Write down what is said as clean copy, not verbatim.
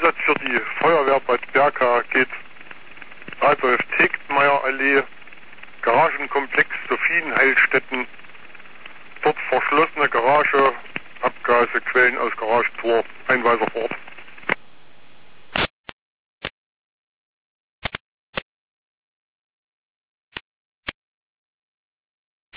Einsatz für die Feuerwehr Bad Berka geht Adolf Tegtmeier Allee, Garagenkomplex Sophienheilstätten, dort verschlossene Garage, Abgase, Quellen aus Garagentor, Einweiser vor Ort.